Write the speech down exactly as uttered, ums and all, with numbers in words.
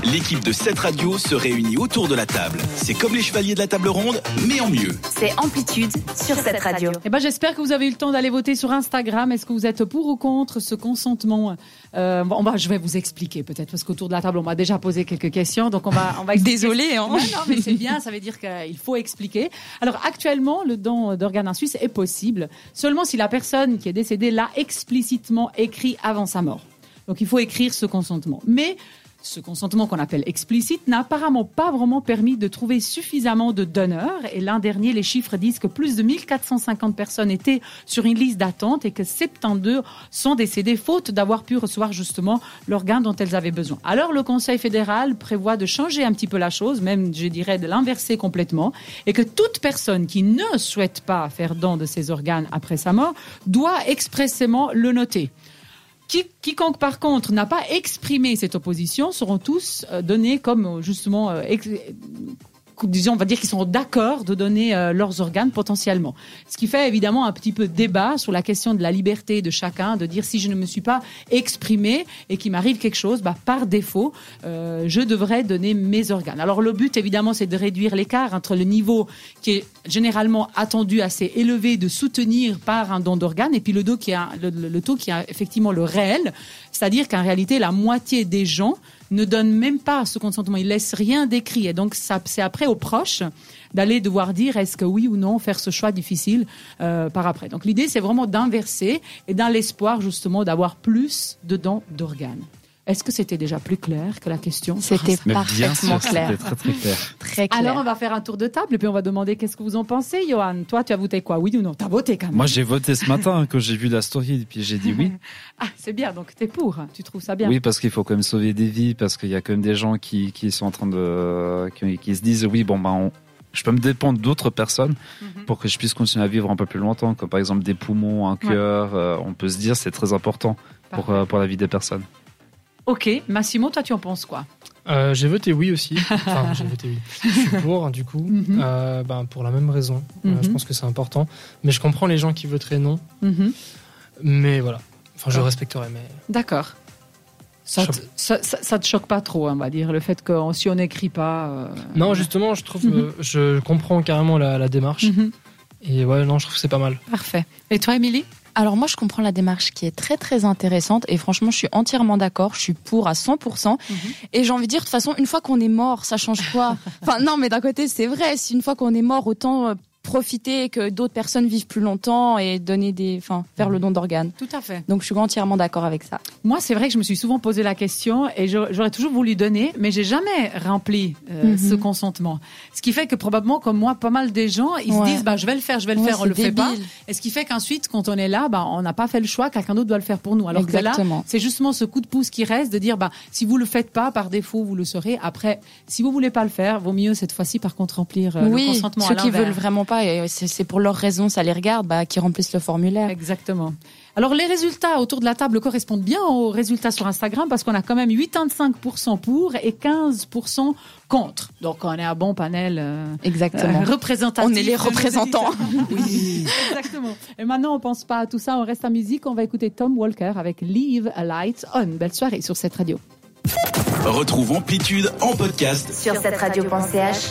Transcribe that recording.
L'équipe de cette radio se réunit autour de la table. C'est comme les chevaliers de la table ronde, mais en mieux. C'est Amplitude sur cette radio. Eh ben, j'espère que vous avez eu le temps d'aller voter sur Instagram. Est-ce que vous êtes pour ou contre ce consentement ? euh, on va, Je vais vous expliquer peut-être, parce qu'autour de la table, on m'a déjà posé quelques questions. Donc on va, on va expliquer. Désolée, hein. Ouais, non, mais c'est bien, ça veut dire qu'il faut expliquer. Alors actuellement, le don d'organes en Suisse est possible seulement si la personne qui est décédée l'a explicitement écrit avant sa mort. Donc il faut écrire ce consentement. Mais ce consentement qu'on appelle explicite n'a apparemment pas vraiment permis de trouver suffisamment de donneurs. Et l'an dernier, les chiffres disent que plus de mille quatre cent cinquante personnes étaient sur une liste d'attente et que soixante-douze sont décédées faute d'avoir pu recevoir justement l'organe dont elles avaient besoin. Alors le Conseil fédéral prévoit de changer un petit peu la chose, même je dirais de l'inverser complètement, et que toute personne qui ne souhaite pas faire don de ses organes après sa mort doit expressément le noter. Qui, quiconque, par contre, n'a pas exprimé cette opposition seront tous euh, donnés comme, justement, euh, ex- disons, on va dire qu'ils sont d'accord de donner euh, leurs organes potentiellement. Ce qui fait évidemment un petit peu débat sur la question de la liberté de chacun, de dire si je ne me suis pas exprimé et qu'il m'arrive quelque chose, bah, par défaut, euh, je devrais donner mes organes. Alors le but, évidemment, c'est de réduire l'écart entre le niveau qui est généralement attendu assez élevé de soutenir par un don d'organes et puis le, dos qui a, le, le, le taux qui a effectivement le réel, c'est-à-dire qu'en réalité, la moitié des gens ne donnent même pas ce consentement, ils laissent rien d'écrit. Et donc, ça, c'est après aux proches d'aller devoir dire est-ce que oui ou non, faire ce choix difficile euh, par après. Donc, l'idée, c'est vraiment d'inverser et dans l'espoir, justement, d'avoir plus de dons d'organes. Est-ce que c'était déjà plus clair que la question ? C'était Mais parfaitement bien sûr, clair. c'était très très clair. Très clair. Alors, on va faire un tour de table et puis on va demander qu'est-ce que vous en pensez, Johan. Toi, tu as voté quoi ? Oui ou non ? Tu as voté quand même. Moi, j'ai voté ce matin quand j'ai vu la story et puis j'ai dit oui. Ah, c'est bien, donc t'es pour. Tu trouves ça bien ? Oui, parce qu'il faut quand même sauver des vies, parce qu'il y a quand même des gens qui, qui sont en train de, qui, qui se disent oui, bon ben, on, je peux me dépendre d'autres personnes mm-hmm. pour que je puisse continuer à vivre un peu plus longtemps, comme par exemple des poumons, un cœur. Ouais. Euh, on peut se dire c'est très important pour euh, pour la vie des personnes. Ok, Massimo, toi tu en penses quoi ? euh, J'ai voté oui aussi. Enfin, j'ai voté oui. Je suis pour, du coup, mm-hmm. euh, ben, pour la même raison. Mm-hmm. Euh, je pense que c'est important. Mais je comprends les gens qui voteraient non. Mm-hmm. Mais voilà. Enfin, je respecterai. Mais... D'accord. Ça te, ça, ça, ça te choque pas trop, on va dire, le fait que si on n'écrit pas. Euh... Non, justement, je trouve, mm-hmm. euh, je comprends carrément la, la démarche. Mm-hmm. Et ouais, non, je trouve que c'est pas mal. Parfait. Et toi, Émilie ? Alors moi, je comprends la démarche qui est très très intéressante et franchement, je suis entièrement d'accord. Je suis pour à cent pour cent. Mm-hmm. Et j'ai envie de dire, de toute façon, une fois qu'on est mort, ça change quoi ? Enfin non, mais d'un côté, c'est vrai. Si une fois qu'on est mort, autant euh, profiter que d'autres personnes vivent plus longtemps et donner des, enfin, faire le don d'organes. Tout à fait. Donc je suis entièrement d'accord avec ça. Moi, c'est vrai que je me suis souvent posé la question et j'aurais toujours voulu donner, mais j'ai jamais rempli euh, mm-hmm. ce consentement. Ce qui fait que probablement, comme moi, pas mal des gens, ils ouais. se disent, bah, je vais le faire, je vais le ouais, faire, on le débile. fait pas. Et ce qui fait qu'ensuite, quand on est là, bah, on n'a pas fait le choix, quelqu'un d'autre doit le faire pour nous. Alors Exactement. que là, c'est justement ce coup de pouce qui reste de dire, bah, si vous le faites pas, par défaut, vous le saurez. Après, si vous voulez pas le faire, vaut mieux cette fois-ci, par contre, remplir euh, oui, le consentement à l'envers. Oui, ceux qui veulent vraiment pas, et c'est, c'est pour leurs raisons, ça les regarde, bah, qui remplissent le formulaire. Exactement. Alors, les résultats autour de la table correspondent bien aux résultats sur Instagram parce qu'on a quand même quatre-vingt-quinze pour cent pour et quinze pour cent contre. Donc, on est un bon panel euh, Exactement. Euh, représentatif. On est les représentants. Oui, exactement. Et maintenant, on pense pas à tout ça, on reste en musique. On va écouter Tom Walker avec Leave a Light On. Belle soirée sur cette radio. Retrouve Amplitude en podcast sur cette radio point c h.